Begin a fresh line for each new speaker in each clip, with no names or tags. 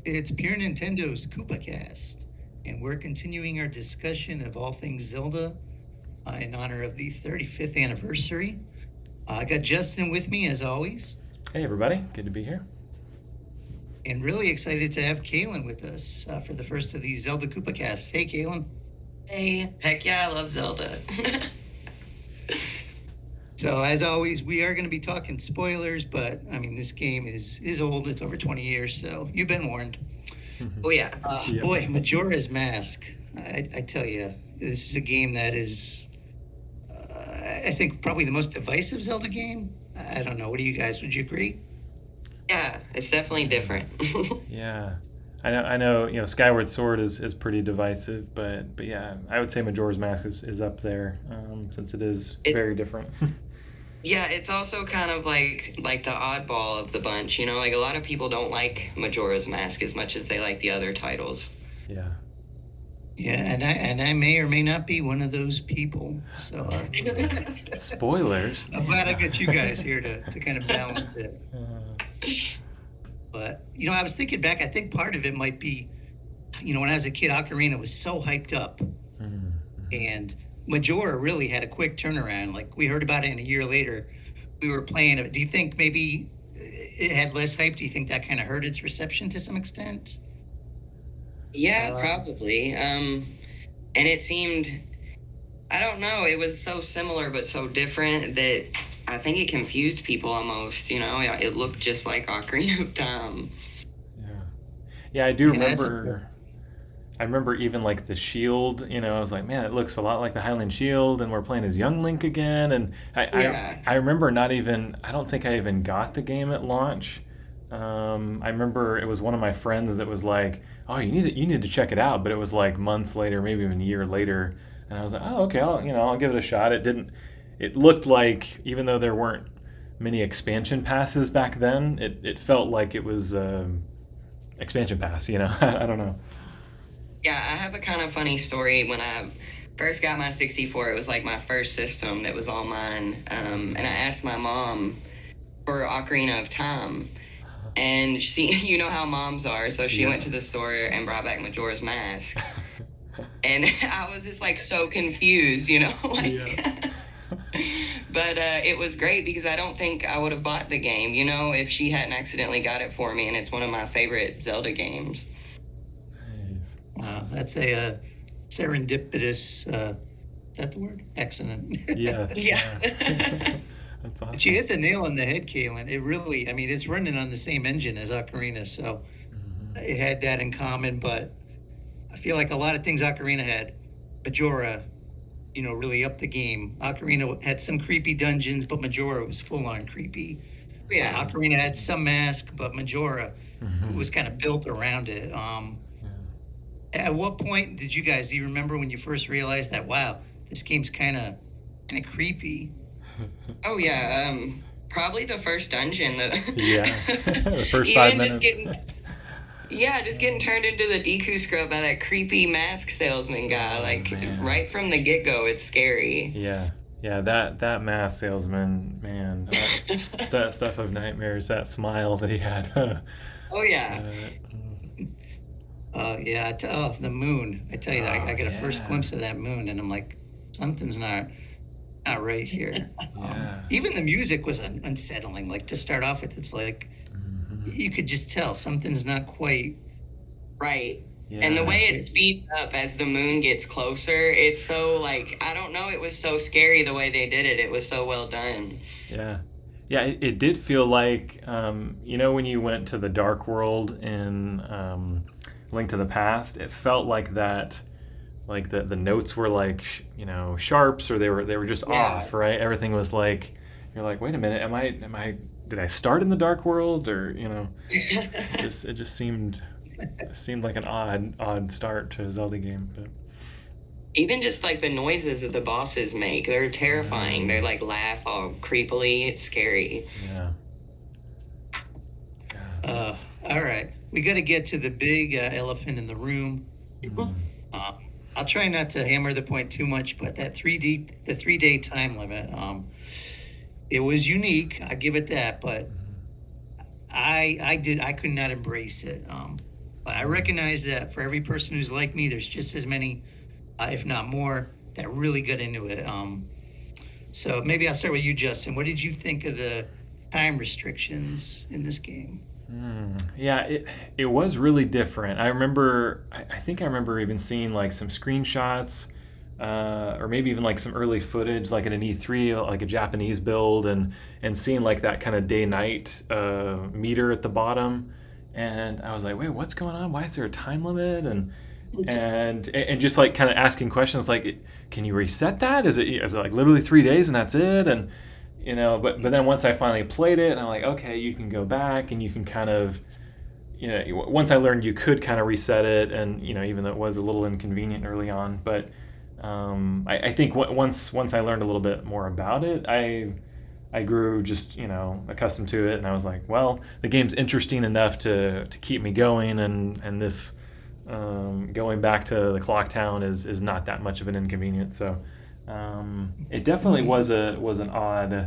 It's Pure Nintendo's Koopa Cast, and we're continuing our discussion of all things Zelda in honor of the 35th anniversary. I got Justin with me as always,
Hey, everybody. Good to be here.
and really excited to have Kalen with us for the first of these Zelda Koopa Casts. Hey, Kalen.
Hey, heck yeah, I love Zelda.
So as always, we are going to be talking spoilers, but I mean this game is old. It's over 20 years, so you've been warned.
Oh yeah.
Yep.
Boy, Majora's Mask. I tell you, this is a game that is I think probably the most divisive Zelda game. I don't know. What do you guys? Would you agree?
Yeah, it's definitely different.
Yeah. I know, Skyward Sword is pretty divisive, but yeah, I would say Majora's Mask is up there, since it is
It-
very different.
Yeah, it's also kind of like the oddball of the bunch, you know, like a lot of people don't like Majora's Mask as much as they like the other titles.
Yeah.
Yeah, and I may or may not be one of those people. So
Spoilers.
I'm glad I got you guys here to kind of balance it.
Uh,
But I was thinking back. I think part of it might be, when I was a kid, Ocarina was so hyped up,
mm,
and Majora really had a quick turnaround. Like we heard about it, and a year later, we were playing it. Do you think maybe it had less hype? Do you think that kind of hurt its reception to some extent?
Yeah,
Uh,
probably. And it seemed, I don't know, it was so similar but so different that I think it confused people almost, you know? It looked just like Ocarina of Time.
yeah. Yeah, I do
Yeah, that's a
remember. I remember even like the shield. I was like, man, it looks a lot like the Highland Shield, and we're playing as Young Link again. And I, I,
Yeah.
I remember not even. I don't think I even got the game at launch. I remember it was one of my friends that was like, "Oh, you need to check it out," but it was like months later, maybe even a year later, and I was like, "Oh, okay, I'll give it a shot." It didn't. It looked like, even though there weren't many expansion passes back then, it felt like it was expansion pass. I don't know.
Yeah, I have a kind of funny story. When I first got my 64, it was like my first system that was all mine. And I asked my mom for Ocarina of Time. And she, you know how moms are. So she
Yeah.
went to the store and brought back Majora's Mask. And I was just like so confused, you know? Like,
Yeah.
but it was great because I don't think I would have bought the game, you know, if she hadn't accidentally got it for me. And it's one of my favorite Zelda games.
Nice.
that's a serendipitous. Is that the word? Accident.
Yeah.
Yeah.
That's
But you
awesome.
hit the nail on the head, Kalen. It really, I mean, it's running on the same engine as Ocarina, so
Mhm.
it had that in common. But I feel like a lot of things Ocarina had, Majora, really upped the game. Ocarina had some creepy dungeons, but Majora was full on creepy.
Yeah.
Ocarina had some mask, but Majora
Mhm.
was kind of built around it.
Yeah.
At what point did you guys? Do you remember when you first realized that? Wow, this game's kind of creepy.
Oh yeah, probably the first dungeon.
Yeah. The first five
Even just
minutes.
getting turned into the Deku scrub by that creepy mask salesman guy.
Oh,
Like
man.
right from the get go, it's scary.
Yeah. Yeah, that mask salesman, man, stuff of nightmares. That smile that he had.
Oh yeah,
Yeah, the moon. I tell you that I
Oh,
got a first
yeah.
glimpse of that moon, and I'm like, something's not right here.
Yeah.
Even the music was unsettling. Like to start off with, it's like
Mhm.
you could just tell something's not quite.
right. And the
Yeah.
way it speeds up as the moon gets closer, it's so like I don't know. It was so scary the way they did it. It was so well done.
Yeah. Yeah, it did feel like, when you went to the Dark World in Link to the Past, it felt like that, like the notes were like, sharps, or they were just
Yeah.
off, right? Everything was like, you're like, wait a minute, did I start in the Dark World, or it just seemed like an odd start to a Zelda game, but
Even just like the noises that the bosses make, they're terrifying. They like laugh all creepily. It's scary.
yeah, yeah,
Uh, all right, we got to get to the big elephant in the room.
mm,
Uh, I'll try not to hammer the point too much, but the 3 day time limit, it was unique. I give it that, but I could not embrace it. I recognize that for every person who's like me, there's just as many, if not more, that really got into it. So maybe I'll start with you, Justin. What did you think of the time restrictions in this game?
Yeah, it was really different. I remember, I think I remember even seeing like some screenshots, or maybe even like some early footage, like at an E3, like a Japanese build, and seeing like that kind of day-night meter at the bottom, and I was like, wait, what's going on? Why is there a time limit? And just like kind of asking questions like, can you reset that? Is it like literally 3 days and that's it? And but then once I finally played it, I'm like, okay, you can go back and you can kind of, once I learned you could kind of reset it, and even though it was a little inconvenient early on, but I think once I learned a little bit more about it, I grew just accustomed to it, and I was like, well, the game's interesting enough to keep me going, and this going back to the clock town is not that much of an inconvenience. So it definitely was an odd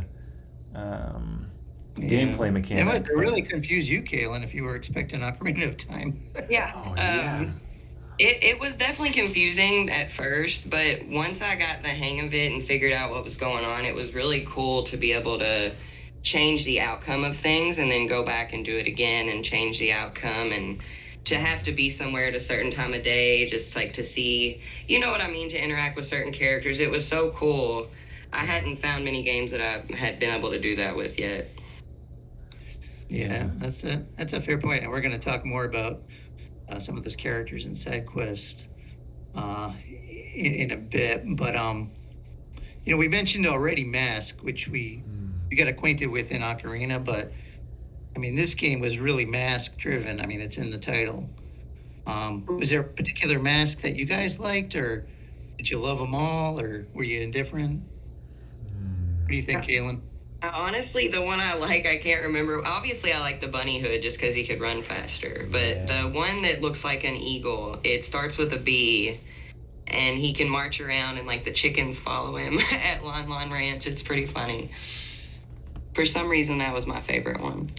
gameplay mechanic.
It must have really confused you, Kaylin, if you were expecting Ocarina of Time.
Yeah.
Oh, yeah.
It was definitely confusing at first, but once I got the hang of it and figured out what was going on, it was really cool to be able to change the outcome of things and then go back and do it again and change the outcome, and to have to be somewhere at a certain time of day, just like to see, what I mean, to interact with certain characters. It was so cool. I hadn't found many games that I had been able to do that with yet.
Yeah, that's a fair point, and we're going to talk more about some of those characters in side quest in a bit. But we mentioned already Mask, which we got acquainted with in Ocarina, but I mean, this game was really Mask driven. I mean, it's in the title. Was there a particular Mask that you guys liked, or did you love them all, or were you indifferent? What do you think, Kaylin?
Honestly, the one I like, I can't remember. Obviously, I like the bunny hood just because he could run faster. But the one that looks like an eagle, it starts with a B, and he can march around and like the chickens follow him at Lon Lon Ranch. It's pretty funny. For some reason, that was my favorite one.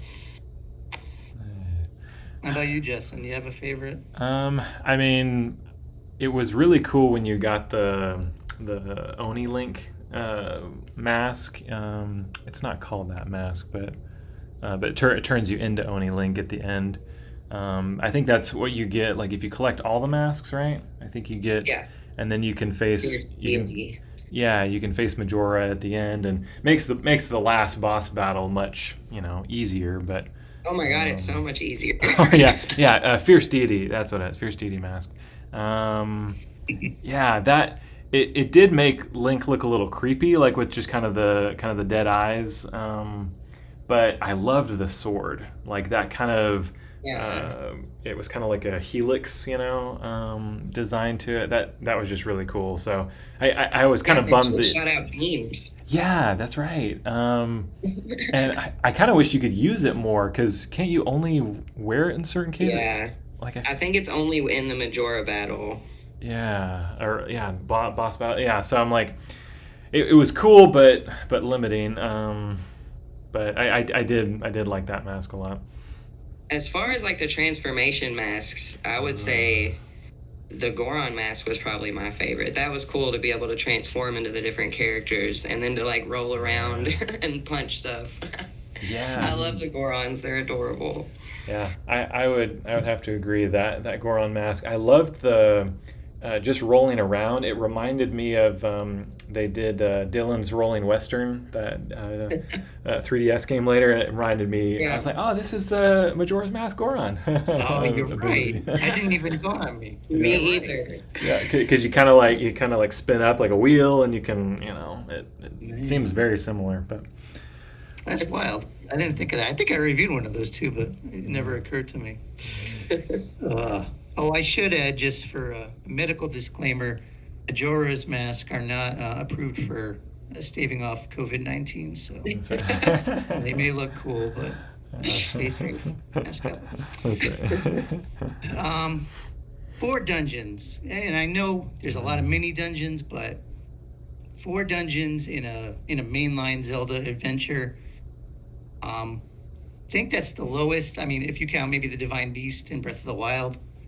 How about you, Justin? Do you have a favorite?
I mean, it was really cool when you got the Oni Link mask. It's not called that mask, but it turns you into Oni Link at the end. I think that's what you get. Like if you collect all the masks, right? I think you get, and then you can face. You can face Majora at the end, and makes the last boss battle much easier, but.
Oh my god, it's so much easier.
Oh yeah. Fierce Deity. That's what it is. Fierce Deity mask. That it did make Link look a little creepy, like with just kind of the dead eyes. But I loved the sword, like that kind of. It was kind of like a helix, design to it. That was just really cool. So I was kind of bummed that
shot out beams.
Yeah, that's right. And I kind of wish you could use it more, because can't you only wear it in certain cases?
Yeah. I think it's only in the Majora battle.
Yeah, boss battle. Yeah, so I'm like, it was cool, but limiting. But I did like that mask a lot.
As far as like the transformation masks, I would say the Goron mask was probably my favorite. That was cool to be able to transform into the different characters and then to like roll around and punch stuff.
Yeah.
I love the Gorons. They're adorable.
Yeah, I would have to agree that Goron mask. I loved the just rolling around. It reminded me of they did Dylan's Rolling Western, that 3DS game later, and it reminded me. I was like, oh, this is the Majora's Mask Goron.
Oh, you're right. I didn't even go on me.
Me either.
Yeah, because you kind of like spin up like a wheel, and you can it seems very similar, but.
That's wild. I didn't think of that. I think I reviewed one of those too, but it never occurred to me. I should add, just for a medical disclaimer, Majora's Mask are not approved for staving off COVID-19, so they may look cool, but stay safe. Mask up.
That's right.
4 dungeons, and I know there's a lot of mini dungeons, but 4 dungeons in a mainline Zelda adventure. I think that's the lowest. I mean, if you count maybe the Divine Beast in Breath of the Wild,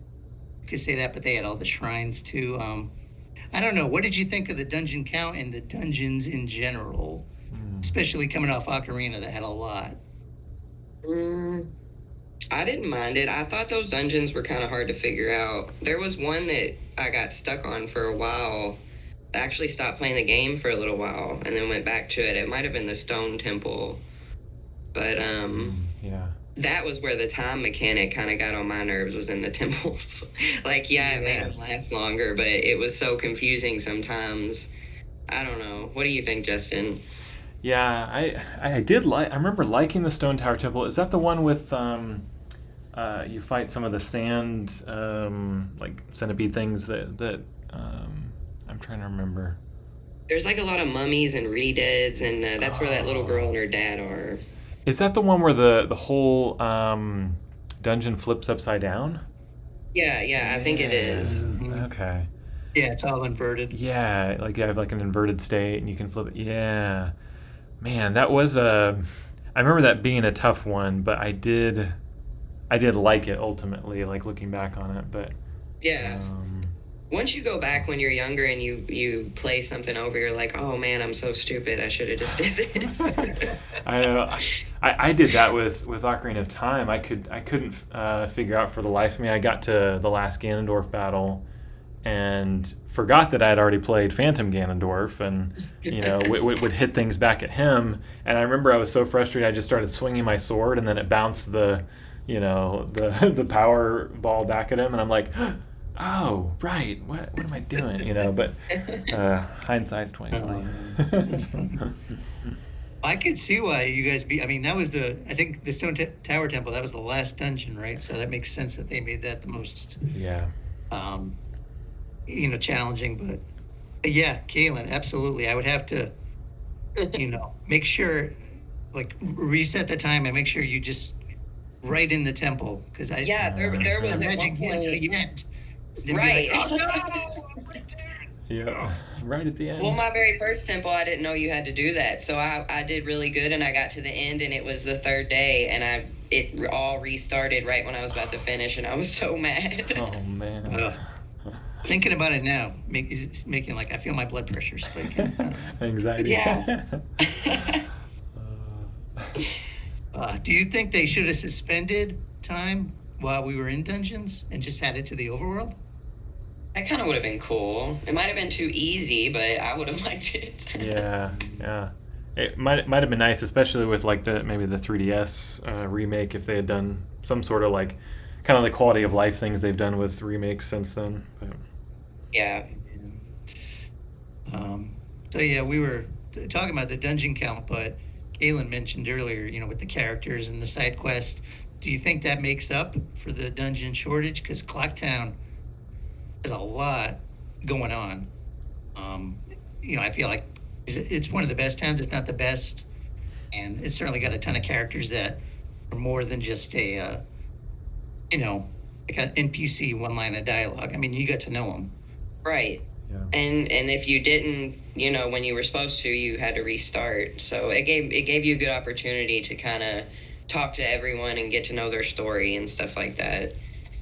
you could say that, but they had all the shrines too. I don't know. What did you think of the dungeon count and the dungeons in general, especially coming off Ocarina that had a lot?
Mm, I didn't mind it. I thought those dungeons were kind of hard to figure out. There was one that I got stuck on for a while. I actually stopped playing the game for a little while and then went back to it. It might have been the Stone Temple, but
Yeah.
that was where the time mechanic kind of got on my nerves, was in the temples. Like, yeah, it made
Yeah.
them last longer, but it was so confusing sometimes. I don't know. What do you think, Justin?
Yeah, I did like. I remember liking the Stone Tower Temple. Is that the one with you fight some of the sand like centipede things that I'm trying to remember.
There's like a lot of mummies and re-deads, and that's where that little girl and her dad are.
Is that the one where the whole dungeon flips upside down?
Yeah, I think it is.
Mhm.
Okay.
Yeah, it's all inverted.
Yeah, like you have like an inverted state and you can flip it. Yeah. Man, that was a. I remember that being a tough one, but I did like it ultimately, like looking back on it. But
Yeah.
um,
Once you go back when you're younger and you play something over, you're like, oh man, I'm so stupid. I should have just did this.
I did that with Ocarina of Time. I couldn't figure out for the life of me. I got to the last Ganondorf battle and forgot that I had already played Phantom Ganondorf, and would hit things back at him. And I remember I was so frustrated, I just started swinging my sword, and then it bounced the the power ball back at him, and I'm like, oh right, what am I doing? But hindsight's 2020.
That's fun. I could see why you guys I mean, that was I think the Tower Temple, that was the last dungeon, right? So that makes sense that they made that the most,
Yeah.
um, challenging. But yeah, Kaylin, absolutely. I would have to, make sure, like, reset the time and make sure you just right in the temple. Because
Yeah, there was at
imagine
one
getting to
point.
the end. Then
Right.
be like, oh no, I'm right there.
Yeah. Right at the end.
Well, my very first temple, I didn't know you had to do that. So I did really good, and I got to the end, and it was the third day, and it all restarted right when I was about to finish, and I was so mad.
Oh man.
Ugh. Thinking about it now, is making like I feel my blood pressure spiking. I don't know.
Anxiety.
Yeah.
Do you think they should have suspended time while we were in dungeons and just had it to the overworld?
That kind of would have been cool. It might have been too easy, but I would have liked it.
Yeah. It might have been nice, especially with like maybe the 3DS remake, if they had done some sort of like kind of the quality of life things they've done with remakes since then. But,
Yeah.
So yeah, we were talking about the dungeon count, but Kaylin mentioned earlier, with the characters and the side quest. Do you think that makes up for the dungeon shortage? Because Clocktown has a lot going on. I feel like it's one of the best towns, if not the best, and it's certainly got a ton of characters that are more than just a, like an NPC one line of dialogue. I mean, you got to know them.
Right.
yeah.
And if you didn't, when you were supposed to, you had to restart. So it gave you a good opportunity to kind of talk to everyone and get to know their story and stuff like that.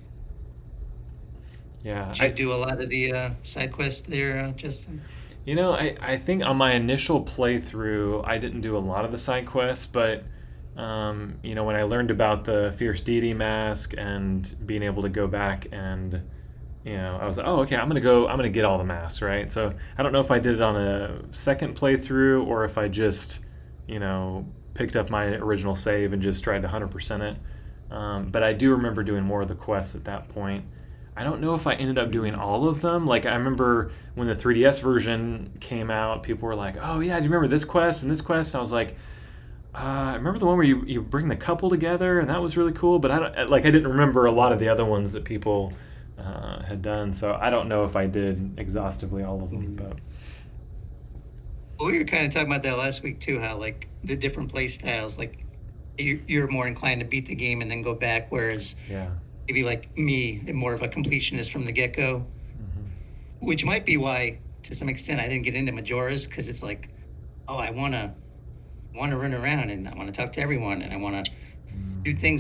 Yeah.
Did you do a lot of the side quests there, Justin?
I think on my initial playthrough, I didn't do a lot of the side quests, but when I learned about the Fierce Deity Mask and being able to go back and I was like, oh, okay, I'm gonna get all the masks, right? So I don't know if I did it on a second playthrough or if I just, picked up my original save and just tried to 100% it. But I do remember doing more of the quests at that point. I don't know if I ended up doing all of them. Like, I remember when the 3DS version came out, people were like, oh yeah, do you remember this quest and this quest? And I was like, I remember the one where you bring the couple together, and that was really cool. But I didn't remember a lot of the other ones that people had done. So I don't know if I did exhaustively all of them. But
Well, we were kind of talking about that last week too, how like the different play styles, like you're more inclined to beat the game and then go back, whereas
yeah,
maybe like me, I'm more of a completionist from the get-go, which might be why, to some extent, I didn't get into Majora's, because it's like, oh, I want to run around and I want to talk to everyone and I want to do things on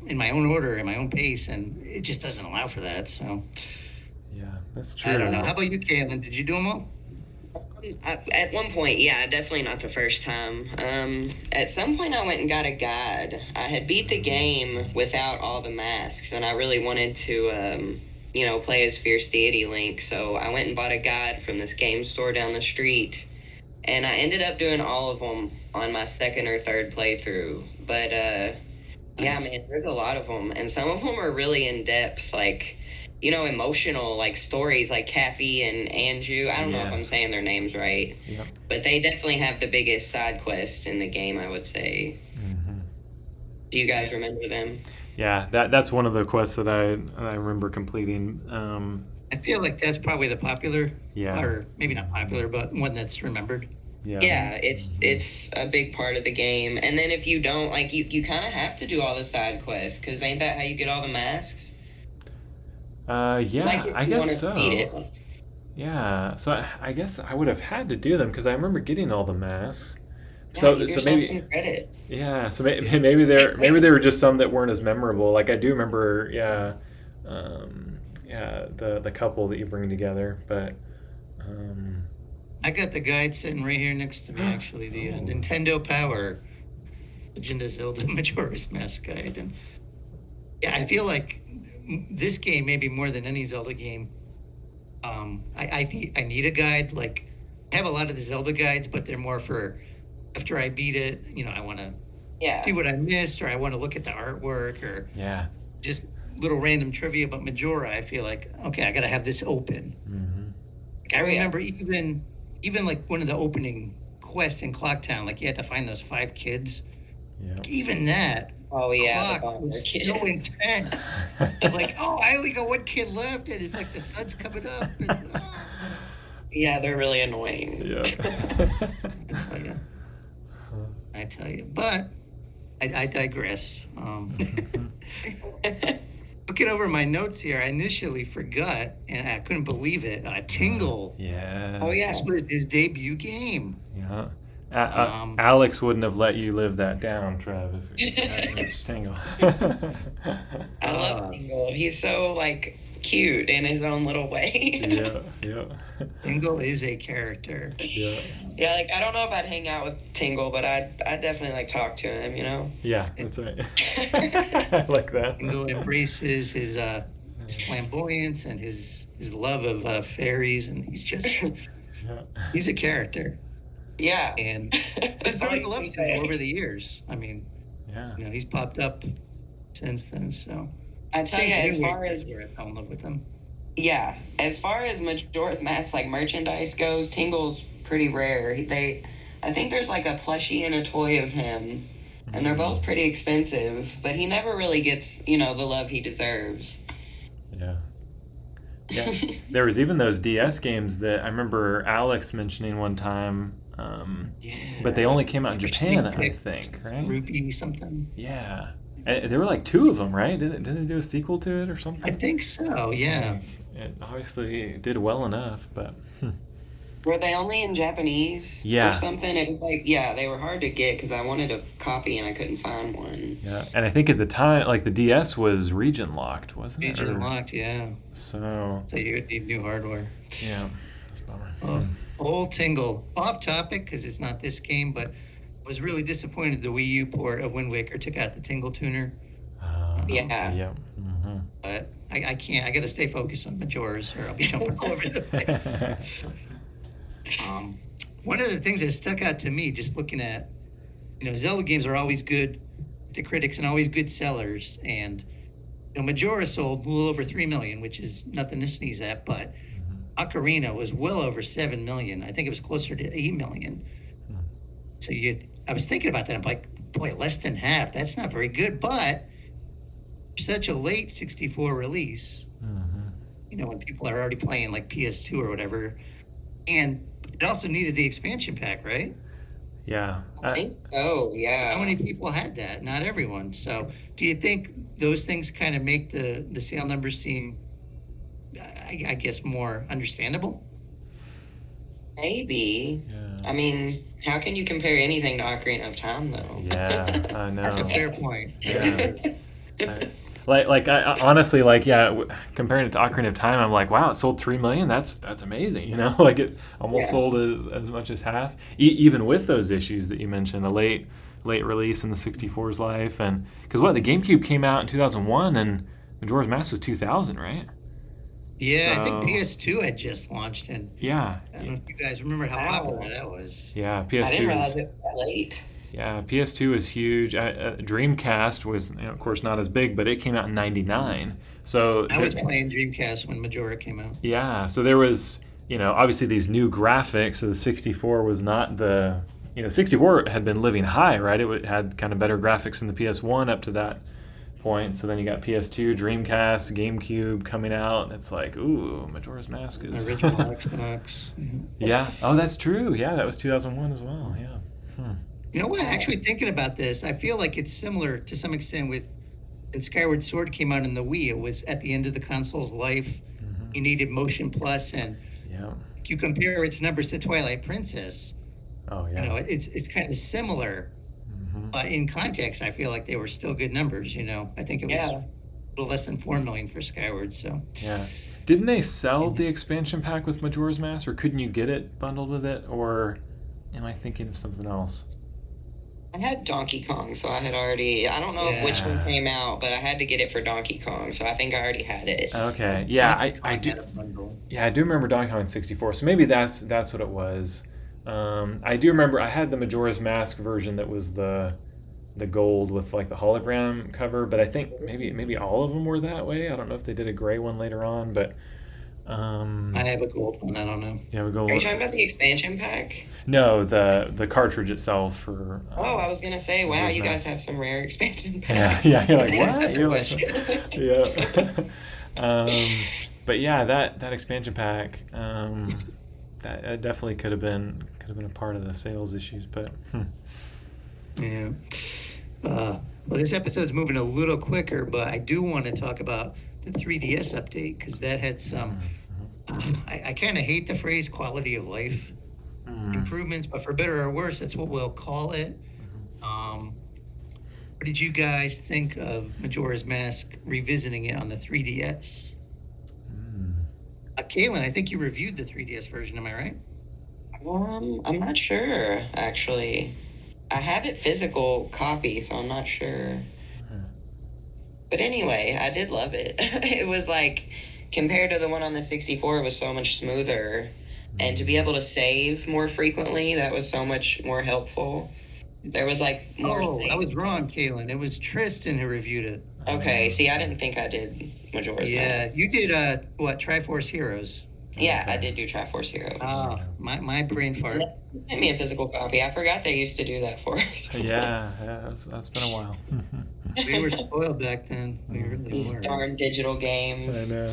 in my own order, in my own pace, and it just doesn't allow for that. So
Yeah, that's true.
I don't know. How about you, Caitlin? Did you do them all?
At one point, yeah, definitely not the first time. At some point, I went and got a guide. I had beat the game without all the masks, and I really wanted to, play as Fierce Deity Link. So I went and bought a guide from this game store down the street, and I ended up doing all of them on my second or third playthrough. But yeah,
Nice.
man, there's a lot of them, and some of them are really in depth, like emotional, like stories, like Kathy and Anju. I don't know if I'm
Yes.
saying their names right,
Yep.
but they definitely have the biggest side quests in the game, I would say.
Hmm.
Do you guys remember them?
Yeah, that's one of the quests that I remember completing.
I feel like that's probably the popular,
Yeah.
or maybe not popular, but one that's remembered.
Yeah.
Yeah, it's a big part of the game. And then if you don't, like, you kind of have to do all the side quests, because ain't that how you get all the masks?
Yeah,
Like, if
I
you wanna
guess so.
beat it.
Yeah, so I guess I would have had to do them because I remember getting all the masks.
Yeah,
So
give
so
yourself
maybe
some credit.
yeah, so maybe there were just some that weren't as memorable. Like I do remember, yeah, the couple that you bring together, but um,
I got the guide sitting right here next to me, actually, the
Oh.
Nintendo Power Legend of Zelda Majora's Mask guide. And yeah, I feel like this game, maybe more than any Zelda game, I need a guide. Like, I have a lot of the Zelda guides, but they're more for after I beat it. I want to
Yeah.
see what I missed, or I want to look at the artwork, or
yeah.
just little random trivia. But Majora, I feel like, okay, I got to have this open.
Hmm.
Like, I remember even like one of the opening quests in Clocktown, like you had to find those 5 kids.
Yeah.
Even that
Oh, yeah. the
clock
bomber
was
kid.
so intense. Like, oh, I only got one kid left, and it's like the sun's coming up. And,
Yeah, they're really annoying.
Yeah.
I tell you. But I digress. Looking over my notes here, I initially forgot, and I couldn't believe it. Tingle.
Yeah.
Oh, yeah.
This was his debut game.
Yeah.
Um,
Alex wouldn't have let you live that down, Trev, if you hadn't missed Tingle.
I love Tingle. He's so, like, cute in his own little way.
Yeah, yeah,
Tingle is a character.
yeah,
Yeah, like, I don't know if I'd hang out with Tingle, but I'd definitely, like, talk to him,
yeah. That's right. I like that.
Tingle embraces his flamboyance and his love of fairies, and
Yeah.
he's a character.
Yeah.
And
That's
I've
all
grown
you
to love
can
Tingle
say.
over the years. I mean,
Yeah.
he's popped up since then. So
I tell you, as far as
I fell in love with him.
yeah, as far as Majora's Mask like merchandise goes, Tingle's pretty rare. I think there's like a plushie and a toy of him, and they're both pretty expensive. But he never really gets the love he deserves.
Yeah. Yeah. There was even those DS games that I remember Alex mentioning one time.
Yeah.
But they only came out in
For
Japan,
Sneak
I
Peek,
think, right?
Rupee something.
Yeah. And there were like 2 of them, right? Didn't they do a sequel to it or
I
something?
think so. Yeah.
Like, it obviously did well enough, but
Were they only in Japanese
Yeah.
or something? It was like, yeah, they were hard to get because I wanted a copy and I couldn't find one.
yeah. And I think at the time, like the DS was region locked, wasn't it?
Region
Or-
locked. Yeah.
So
So you would need new hardware.
yeah, that's a bummer.
Oh, old Tingle. Off topic because it's not this game, but I was really disappointed the Wii U port of Wind Waker took out the Tingle tuner.
Yeah.
Yeah. Hmm.
But I can't. I got to stay focused on Majora's or I'll be jumping all over the place. One of the things that stuck out to me, just looking at, Zelda games are always good to critics and always good sellers. And, Majora sold a little over 3 million, which is nothing to sneeze at, but Ocarina was well over 7 million. I think it was closer to 8 million. So I was thinking about that. I'm like, boy, less than half. That's not very good. But for such a late 64 release, when people are already playing like PS2 or whatever, and it also needed the expansion pack, right?
Yeah.
I think so, yeah.
How many people had that? Not everyone. So do you think those things kind of make the sale numbers seem, I guess, more understandable?
Maybe.
Yeah.
I mean, how can you compare anything to Ocarina of Time, though?
Yeah, I know.
That's a fair point.
Yeah. I honestly comparing it to Ocarina of Time, I'm like, wow, it sold 3 million. That's amazing. Like it almost
Yeah.
sold as much as half, even with those issues that you mentioned, a late release in the 64's life, and because the GameCube came out in 2001 and Majora's Mask was 2000, right?
Yeah, I think
So
PS2 had just launched, and
yeah,
I don't know if you guys remember how
Wow.
popular that was.
yeah,
I didn't
PS2
realize
was
it was that late.
yeah, PS2 is huge. Dreamcast was, of course, not as big, but it came out in '99. So
I was playing Dreamcast when Majora came out.
yeah, so there was, obviously these new graphics. So the 64 was not 64 had been living high, right? Had kind of better graphics than the PS1 up to that point. So then you got PS2, Dreamcast, GameCube coming out. And it's like, ooh, Majora's Mask is
Original Xbox. Yeah.
yeah. Oh, that's true. Yeah, that was 2001 as well. Yeah. Hmm.
You know what? Actually, thinking about this, I feel like it's similar to some extent with when Skyward Sword came out in the Wii. It was at the end of the console's life.
Mhm.
You needed Motion Plus, and
Yeah.
if you compare its numbers to Twilight Princess,
Oh yeah.
it's kind of similar.
Mhm.
But in context, I feel like they were still good numbers. I think it was
Yeah.
a little less than 4 million for Skyward. So
Yeah. Didn't they sell the expansion pack with Majora's Mask, or couldn't you get it bundled with it, or am I thinking of something else?
I had Donkey Kong, so I don't know which one
Yeah.
came out, but I had to get it for Donkey Kong, so I think I already had it.
Okay. Yeah,
Donkey
I
Kong
do.
had a bundle.
Yeah, I do remember Donkey Kong 64. So maybe that's what it was. I do remember I had the Majora's Mask version that was the gold with like the hologram cover, but I think maybe all of them were that way. I don't know if they did a gray one later on, but
I have a gold one. I don't know.
yeah, we
Are
go.
you talking about the expansion pack?
No, the cartridge itself for.
Oh, I was gonna say, wow,
Majora's
you guys
Mask.
have some rare expansion
Yeah,
packs.
yeah. You're like
I
what? You're like
wish.
yeah. um, but yeah, that expansion pack, that definitely could have been a part of the sales issues, but
Yeah. Well, this episode's moving a little quicker, but I do want to talk about the 3DS update because that had some. I kind of hate the phrase quality of life improvements, but for better or worse, that's what we'll call it. What did you guys think of Majora's Mask revisiting it on the 3DS? Kaylin, I think you reviewed the 3DS version. Am I right?
I'm not sure, actually. I have it physical copy, so I'm not sure. But anyway, I did love it. It was like, compared to the one on the 64, it was so much smoother. And to be able to save more frequently, that was so much more helpful. There was like more
Oh, I
things.
was wrong, Kaylin. It was Tristan who reviewed it.
Okay, see, I didn't think I did Majora's
Yeah,
Mask.
you did what? Triforce Heroes.
Yeah, I
Okay.
did do Triforce Heroes.
Ah, my brain fart.
Send me a physical copy. I forgot they used to do that for us.
Yeah, that's been a while.
We were spoiled back then. We really
These
were.
darn digital
I
games.
know.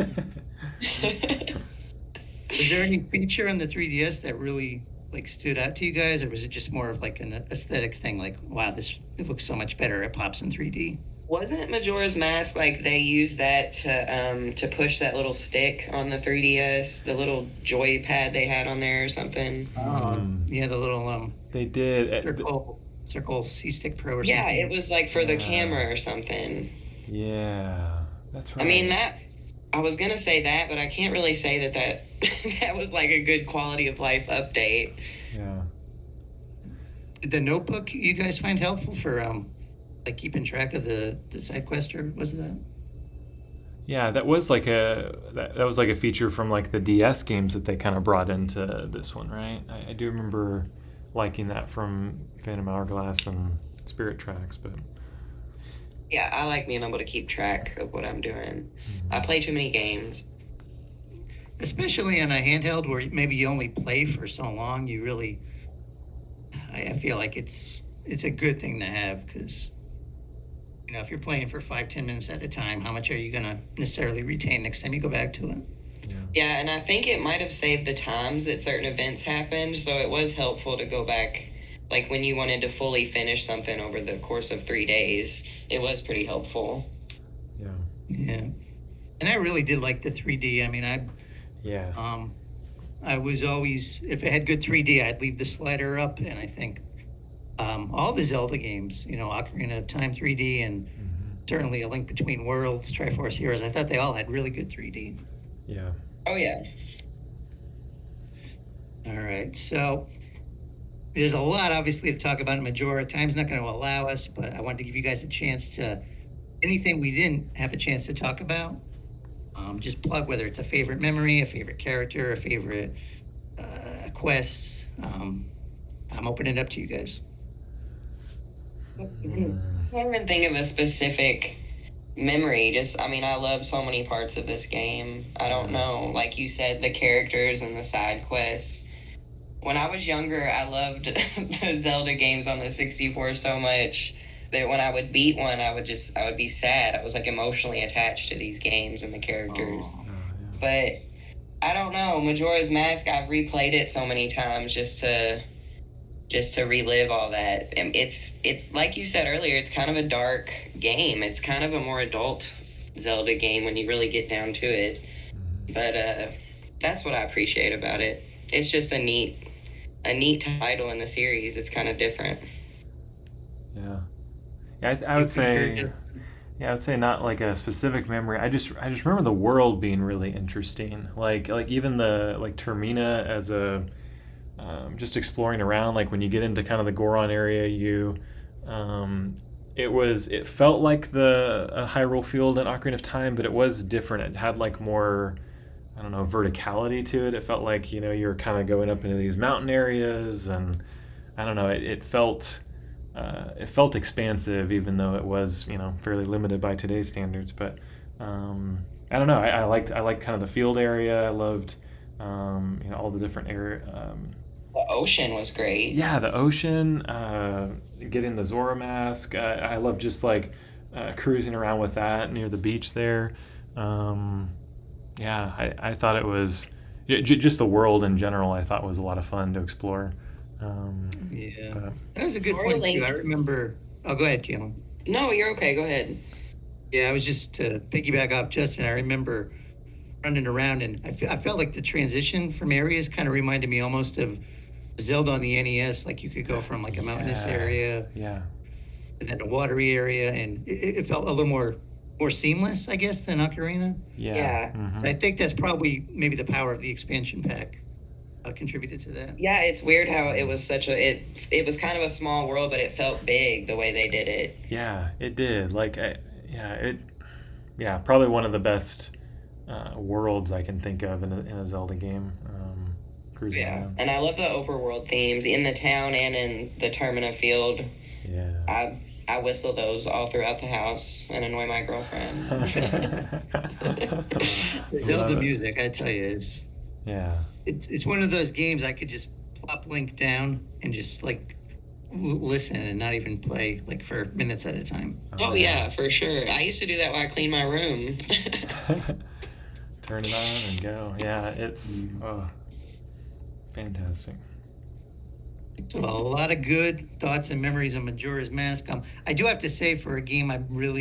Was there any feature on the 3DS that really like stood out to you guys, or was it just more of like an aesthetic thing? Like, wow, it looks so much better. It pops in 3D.
Wasn't Majora's Mask like they used that to push that little stick on the 3DS, the little joypad they had on there or something?
Yeah, the little
They did.
circle C-Stick Pro or
Yeah,
something.
it was like for the
Yeah.
camera or something.
Yeah, that's right.
I mean I was gonna say that, but I can't really say that that was like a good quality of life update.
Yeah.
Did the notebook you guys find helpful for like keeping track of the side quest, or was that?
Yeah, that was like a feature from like the DS games that they kind of brought into this one, right? I do remember liking that from Phantom Hourglass and Spirit Tracks, but
Yeah, I like being able to keep track of what I'm doing. I play too many games.
Especially on a handheld where maybe you only play for so long, you really, I feel like it's a good thing to have because, if you're playing for 5-10 minutes at a time, how much are you going to necessarily retain next time you go back to it?
Yeah, and I think it might have saved the times that certain events happened, so it was helpful to go back. Like when you wanted to fully finish something over the course of 3 days, it was pretty helpful.
yeah,
Yeah. And I really did like the 3D. I mean,
yeah,
I was always, if it had good 3D, I'd leave the slider up. And I think all the Zelda games, Ocarina of Time 3D and certainly A Link Between Worlds, Triforce Heroes. I thought they all had really good 3D.
Yeah.
Oh yeah.
All right, so there's a lot, obviously, to talk about in Majora. Time's not going to allow us, but I wanted to give you guys a chance to anything we didn't have a chance to talk about. Just plug whether it's a favorite memory, a favorite character, a favorite quest. I'm opening it up to you guys.
I can't even think of a specific memory. I love so many parts of this game. I don't know. Like you said, the characters and the side quests. When I was younger, I loved the Zelda games on the 64 so much that when I would beat one, I would be sad. I was like emotionally attached to these games and the characters.
Oh, yeah.
But I don't know. Majora's Mask, I've replayed it so many times just to relive all that. And it's like you said earlier, it's kind of a dark game. It's kind of a more adult Zelda game when you really get down to it. But that's what I appreciate about it. It's just a neat title in the series. It's kind of different.
Yeah. Yeah, I would say. Yeah, I would say not like a specific memory. I just remember the world being really interesting. Like even the like Termina as a just exploring around. Like when you get into kind of the Goron area, it felt like the Hyrule Field in Ocarina of Time, but it was different. It had like more, I don't know, verticality to it. It felt like you were kind of going up into these mountain areas, and I don't know. It felt expansive, even though it was fairly limited by today's standards. But I don't know. I liked kind of the field area. I loved all the different area.
The ocean was great.
Yeah, the ocean. Getting the Zora mask. I love just like cruising around with that near the beach there. Yeah, I thought it was just the world in general. I thought was a lot of fun to explore.
Yeah, that was a good point too. I remember. Oh, go ahead, Kaylin.
No, you're okay. Go ahead.
Yeah, I was just to piggyback off Justin. I remember running around, and I felt like the transition from areas kind of reminded me almost of Zelda on the NES. Like you could go from like a mountainous area, and then a watery area, and it felt a little more seamless, I guess, than Ocarina.
Yeah.
Mm-hmm.
I think that's probably maybe the power of the expansion pack. Contributed to that.
Yeah, it's weird how it was it was kind of a small world, but it felt big the way they did it.
Yeah, it did. Like, probably one of the best worlds I can think of in a Zelda game. Cruising around.
And I love the overworld themes in the town and in the Termina field.
Yeah.
I whistle those all throughout the house and annoy my girlfriend.
Zelda music, I tell you, is.
Yeah.
It's one of those games I could just plop Link down and just like listen and not even play like for minutes at a time.
Oh yeah, for sure. I used to do that while I cleaned my room.
Turn it on and go. Yeah, it's fantastic.
So a lot of good thoughts and memories on Majora's Mask. I do have to say, for a game I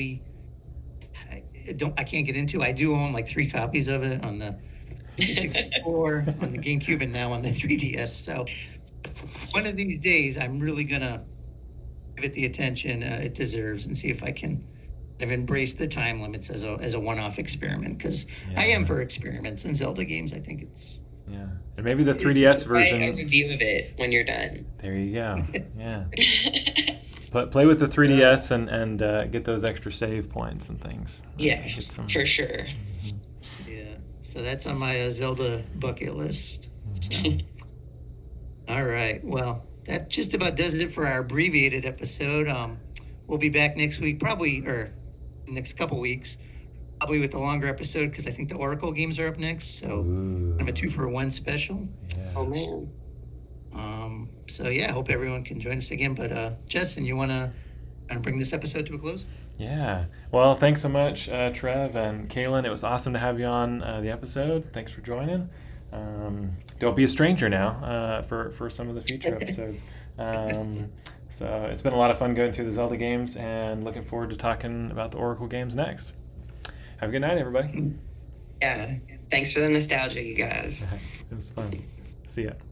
can't get into. I do own like 3 copies of it on the 64, on the GameCube, and now on the 3DS. So one of these days, I'm really gonna give it the attention it deserves and see if I can embrace the time limits as a one-off experiment. Because I am for experiments in Zelda games. I think it's
and maybe the 3DS version.
Write a review of it when you're done.
There you go. Yeah. But play with the 3DS and get those extra save points and things.
Yeah, for sure.
So that's on my Zelda bucket list. So. All right. Well, that just about does it for our abbreviated episode. We'll be back next week, probably, or next couple weeks, probably with a longer episode because I think the Oracle games are up next. So kind of a 2-for-1 special.
Yeah.
Oh man.
So yeah, I hope everyone can join us again. But Justin, you want to bring this episode to a close?
Yeah. Well, thanks so much, Trev and Kaylin. It was awesome to have you on the episode. Thanks for joining. Don't be a stranger now for some of the future episodes. So it's been a lot of fun going through the Zelda games and looking forward to talking about the Oracle games next. Have a good night, everybody.
Yeah. Thanks for the nostalgia, you guys.
It was fun. See ya.